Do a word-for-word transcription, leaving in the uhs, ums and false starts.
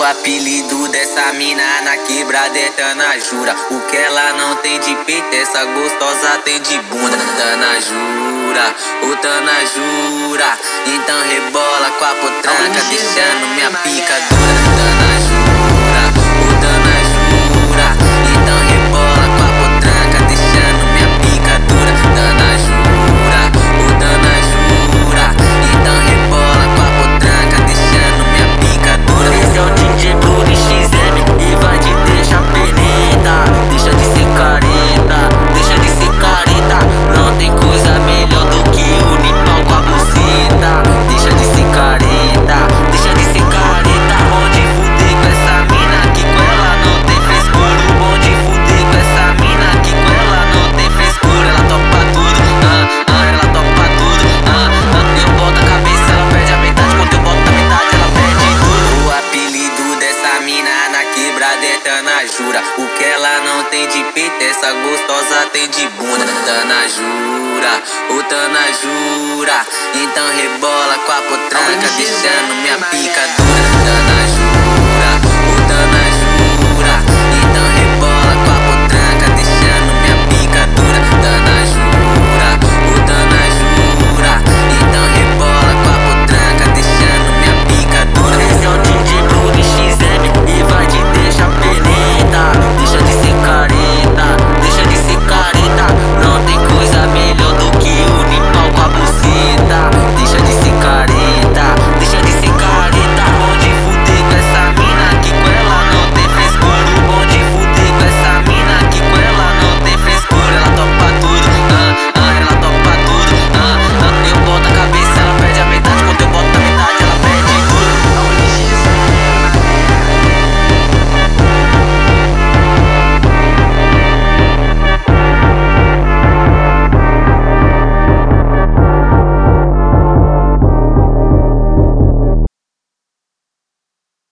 apelido dessa mina na quebrada é Tanajura. O que ela não tem de peito, essa gostosa tem de bunda. Tanajura, ô Tanajura, então rebola com a potranca, deixando minha pica dura. Tanajura, ô Tanajura, então rebola com a potranca, deixando minha pica dura. Tanajura, ô Tanajura, então rebola com a potranca, deixando minha pica dura. Esse é o D J Pluri X M e vai te deixar peneta. Deixa de ser careta, deixa de ser careta. Não tem coisa melhor do que o limpar com a buceta. Deixa de ser careta, deixa de ser careta. Bom de fuder com essa mina que com ela não tem frescura. Bom de fuder com essa mina que com ela não tem frescura. Ela topa tudo, ah, ah, ela topa tudo, ah, ah. Eu boto a cabeça, ela perde a metade. Quando eu boto a metade, ela perde tudo. O apelido dessa mina na quebrada é Tanajura. O que ela não tem de peito, essa gostosa tem de bunda. Tanajura, ô Tanajura, então rebola com a potranca, deixando minha pica dura.